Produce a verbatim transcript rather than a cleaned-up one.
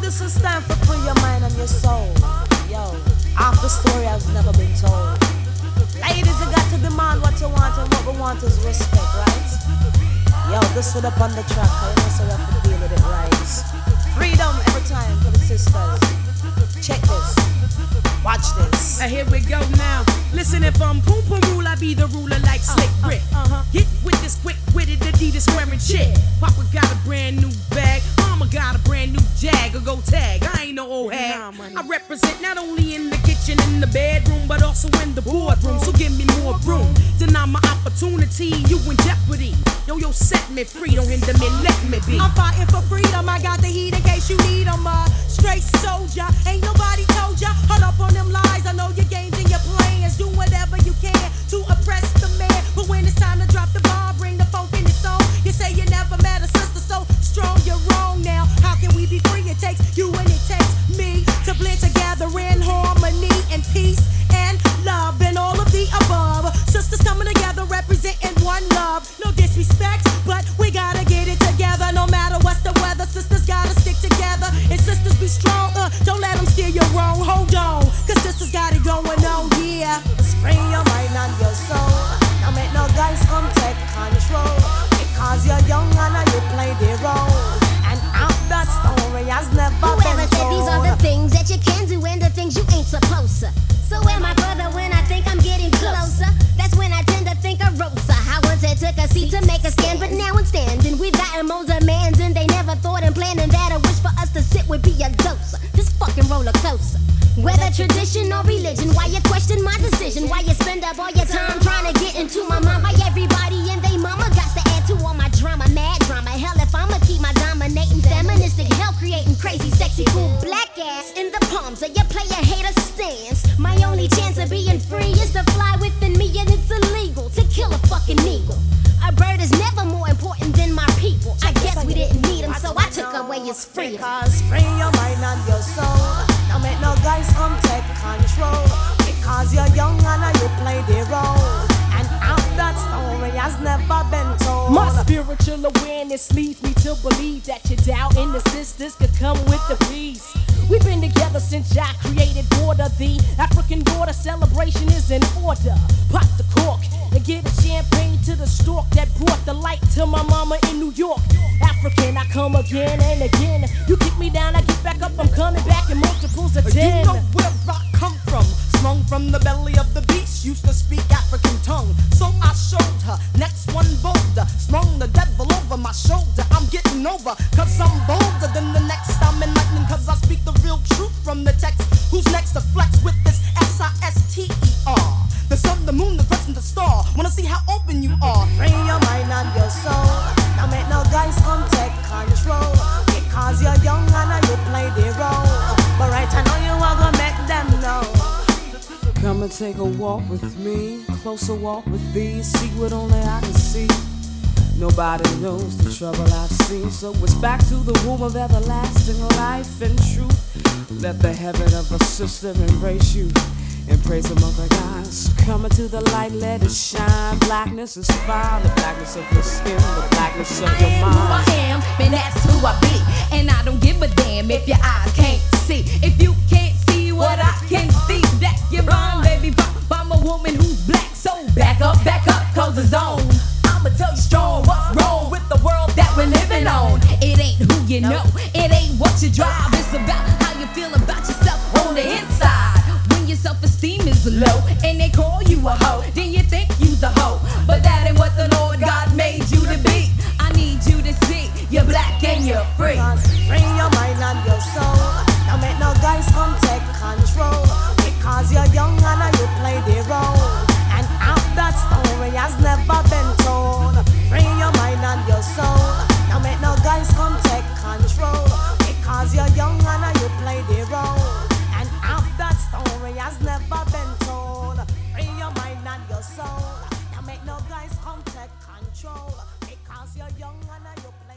this is time for free your mind and your soul. Yo, half the story has never been told. Ladies, you got to demand what you want, and what we want is respect, right? Yo, this one up on the track, I know so we have to deal with it right. Freedom every time for the sisters. Check this. Watch this. Uh, here we go now. Listen, if I'm Poom Poom Rule, I be the ruler like Slick Rick. Uh, uh, uh-huh. Hit with this quick-witted Adidas wearing chick. Papa got a brand new bag. Mama got a brand new Jag or go tag. I ain't no old hag. I represent not only in the kitchen, in the bedroom, but also in the boardroom. So give me more room. Deny my opportunity, you in jeopardy. Yo, yo, set me free. Don't hinder me, let me be. I'm fighting for freedom. I got the heat in case you need 'em. Uh, straight soldier. Ain't nobody told ya. Hold up on them lies. I know your games and your plans. Do whatever you can to oppress the man. But when it's time to drop the ball, bring the funk in the song. You say you never met a sister so strong, you're wrong now. How can we be free? It takes you and it takes me to blend together in harmony and peace and love and all of the above. Sisters coming together representing one love. No disrespect, but we gotta get it together. No matter what's the weather, sisters gotta stick together. And sisters be strong, uh, don't let them steer you wrong. Hold on, cause sisters got it going on, yeah. Spring your mind and your soul. Don't make no guys come take control. Because you're young and you play the role. And out that story has never Whoever been said told. these are the things that you can do and the things you ain't supposed to. So am I brother when I think I'm getting closer? That's when I tend to think of Rosa. How once I took a seat to make a stand, but now I'm standing. We've gotten more demands and they never thought in planning that a wish for us to sit would be a dose. This fucking roller coaster. Whether tradition or religion, why you question my decision? Why you spend up all your time trying to get into my mind? Why everybody and they mama got to add to all my drama, mad drama? Hell, if I'ma keep my dominating feministic hell, creating crazy, sexy, cool black ass in the palms of your player hater stance. My only chance of being free is to fly within me, and it's illegal to kill a fucking eagle. A bird is never more important than my people. I guess we didn't need him, so I took away his freedom. Because free your mind and your soul. Don't make no guys come take control. Because you're young and you play the role. And out that story has never been told. My spiritual awareness leads me to believe that your doubt in the sisters could come with the peace. We've been together since Jah created border. The African daughter celebration is in order. Pop the cork and get a champagne to the stork that brought the light to my mama in New York. African, I come again and again. You kick me down, I get back up. I'm coming back in multiples of ten. You know where I come from. Slung from the belly of the beast, used to speak African tongue. So I showed her, next one bolder. Slung the devil over my shoulder. I'm getting over, cause I'm bolder than the next. I'm enlightening cause I speak the real truth from the text. Who's next to flex with this S I S T E R? The sun, the moon, the crescent, the star. Wanna see how open you are. Free your mind and your soul. Don't make no guys come take control. Because you're young and you play the role. But right I know you are gonna make them know. Come and take a walk with me, closer walk with thee, see what only I can see. Nobody knows the trouble I've seen, so it's back to the womb of everlasting life and truth. Let the heaven of a sister embrace you and praise among the gods. Come into the light, let it shine. Blackness is fine, the blackness of your skin, the blackness of your mind. I am who I am, and that's who I be. And I don't give a damn if your eyes can't see. If you can't see what I can see, that you're blind, baby. I'm a woman who's black, so back up, back up, close the zone. I'ma tell you strong what's wrong with the world that we're living on. It ain't who you know, it ain't what you drive. It's about how you feel about yourself on the inside. When your self-esteem is low and they call you a hoe, then you think you's a hoe. But that ain't what the Lord God made you to be. I need you to see you're black and you're free. Free your mind and your soul. Don't make no guys come take control. Because you're young and you play the role. And out that story has never been told. Free your mind and your soul. Don't make no guys come take control. Because you're young and you play the role. And out that story has never been told. Free your mind and your soul. Don't make no guys come take control. Because you're young and you play